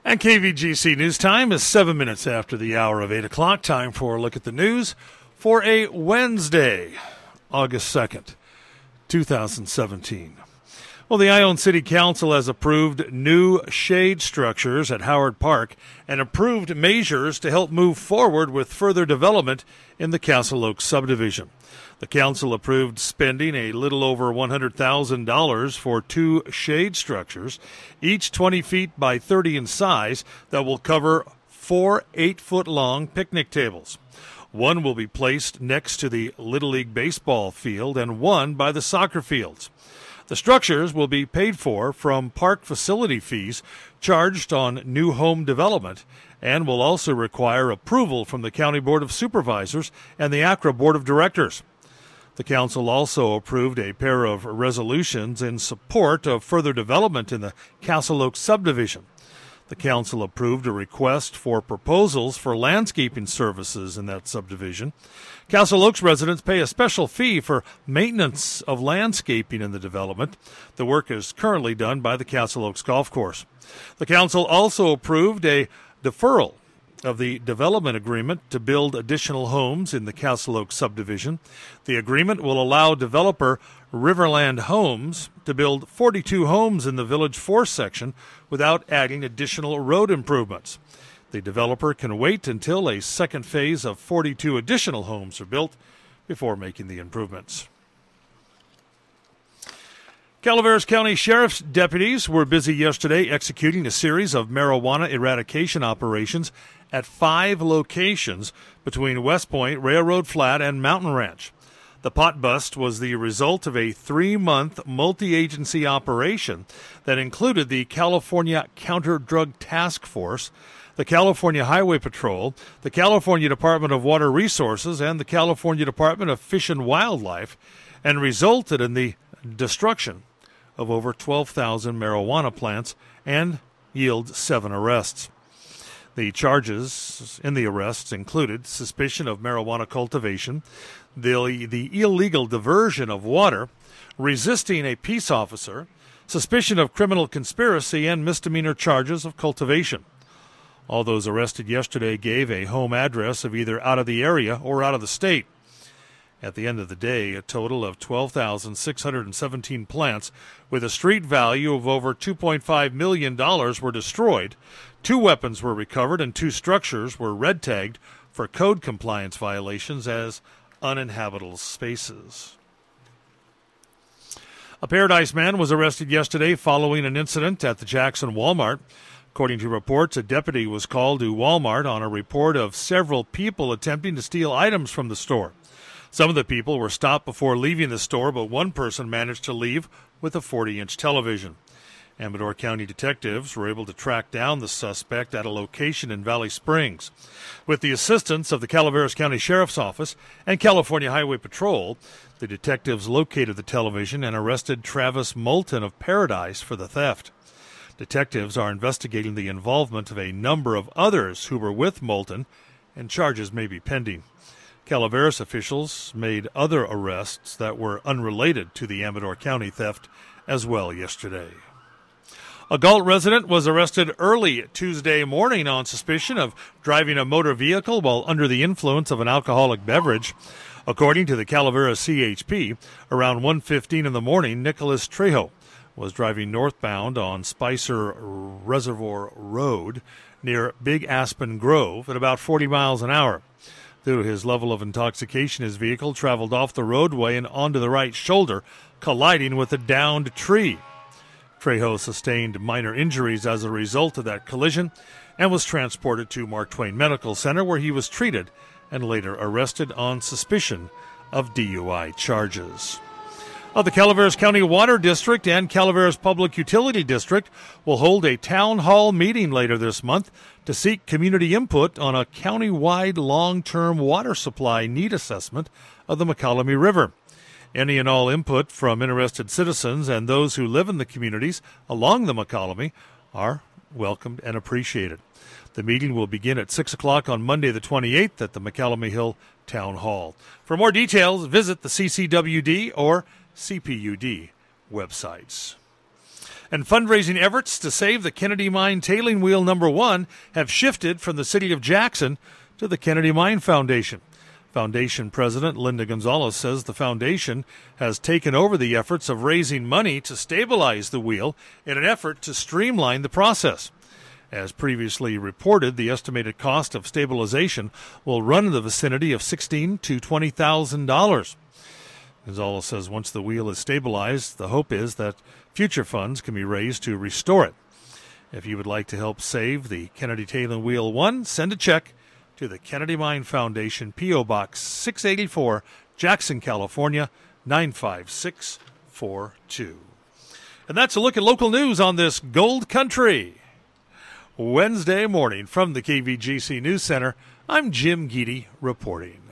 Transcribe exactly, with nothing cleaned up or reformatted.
And K V G C News Time is seven minutes after the hour of eight o'clock. Time for a look at the news for a Wednesday, August second, twenty seventeen. Well, the Ione City Council has approved new shade structures at Howard Park and approved measures to help move forward with further development in the Castle Oaks subdivision. The council approved spending a little over one hundred thousand dollars for two shade structures, each twenty feet by thirty in size, that will cover four eight-foot-long picnic tables. One will be placed next to the Little League baseball field and one by the soccer fields. The structures will be paid for from park facility fees charged on new home development and will also require approval from the County Board of Supervisors and the A C R A Board of Directors. The council also approved a pair of resolutions in support of further development in the Castle Oaks subdivision. The council approved a request for proposals for landscaping services in that subdivision. Castle Oaks residents pay a special fee for maintenance of landscaping in the development. The work is currently done by the Castle Oaks Golf Course. The council also approved a deferral of the development agreement to build additional homes in the Castle Oaks subdivision. The agreement will allow developer Riverland Homes to build forty-two homes in the Village four section without adding additional road improvements. The developer can wait until a second phase of forty-two additional homes are built before making the improvements. Calaveras County Sheriff's deputies were busy yesterday executing a series of marijuana eradication operations at five locations between West Point, Railroad Flat, and Mountain Ranch. The pot bust was the result of a three-month multi-agency operation that included the California Counter-Drug Task Force, the California Highway Patrol, the California Department of Water Resources, and the California Department of Fish and Wildlife, and resulted in the destruction of over twelve thousand marijuana plants and yield seven arrests. The charges in the arrests included suspicion of marijuana cultivation, the, the illegal diversion of water, resisting a peace officer, suspicion of criminal conspiracy, and misdemeanor charges of cultivation. All those arrested yesterday gave a home address of either out of the area or out of the state. At the end of the day, a total of twelve thousand six hundred seventeen plants with a street value of over two point five million dollars were destroyed. Two weapons were recovered and two structures were red-tagged for code compliance violations as uninhabitable spaces. A Paradise man was arrested yesterday following an incident at the Jackson Walmart. According to reports, a deputy was called to Walmart on a report of several people attempting to steal items from the store. Some of the people were stopped before leaving the store, but one person managed to leave with a forty-inch television. Amador County detectives were able to track down the suspect at a location in Valley Springs. With the assistance of the Calaveras County Sheriff's Office and California Highway Patrol, the detectives located the television and arrested Travis Moulton of Paradise for the theft. Detectives are investigating the involvement of a number of others who were with Moulton, and charges may be pending. Calaveras officials made other arrests that were unrelated to the Amador County theft as well yesterday. A Galt resident was arrested early Tuesday morning on suspicion of driving a motor vehicle while under the influence of an alcoholic beverage. According to the Calaveras C H P, around one fifteen in the morning, Nicholas Trejo was driving northbound on Spicer Reservoir Road near Big Aspen Grove at about forty miles an hour. Due to his level of intoxication, his vehicle traveled off the roadway and onto the right shoulder, colliding with a downed tree. Trejo sustained minor injuries as a result of that collision and was transported to Mark Twain Medical Center, where he was treated and later arrested on suspicion of D U I charges. Uh, the Calaveras County Water District and Calaveras Public Utility District will hold a town hall meeting later this month to seek community input on a county-wide long-term water supply need assessment of the McCallamy River. Any and all input from interested citizens and those who live in the communities along the McCallamy are welcomed and appreciated. The meeting will begin at six o'clock on Monday the twenty-eighth at the McCallamy Hill Town Hall. For more details, visit the C C W D or C P U D websites. And fundraising efforts to save the Kennedy Mine tailing wheel number one have shifted from the city of Jackson to the Kennedy Mine Foundation. Foundation President Linda Gonzalez says the foundation has taken over the efforts of raising money to stabilize the wheel in an effort to streamline the process. As previously reported, the estimated cost of stabilization will run in the vicinity of sixteen thousand to twenty thousand dollars. Gonzalez says once the wheel is stabilized, the hope is that future funds can be raised to restore it. If you would like to help save the Kennedy Tailing Wheel one, send a check to the Kennedy Mine Foundation, P O. Box six eighty-four, Jackson, California, nine five six four two. And that's a look at local news on this Gold Country Wednesday morning from the K V G C News Center. I'm Jim Geedy reporting.